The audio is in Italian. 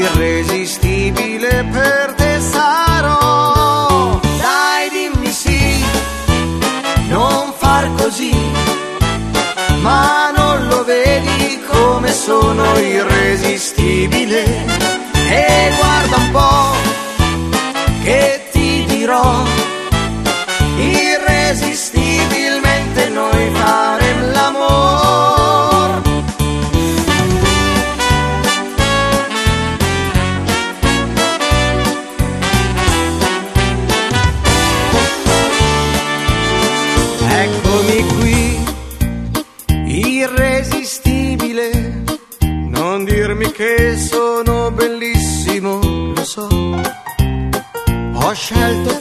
irresistibile per te sarò. Dai, dimmi sì, non far così, ma non lo vedi come sono irresistibile? E guarda un po' che ti dirò, irresistibilmente noi faremo l'amor. Eccomi qui, irresistibile, non dirmi che sono bellissimo, lo so. Ho scelto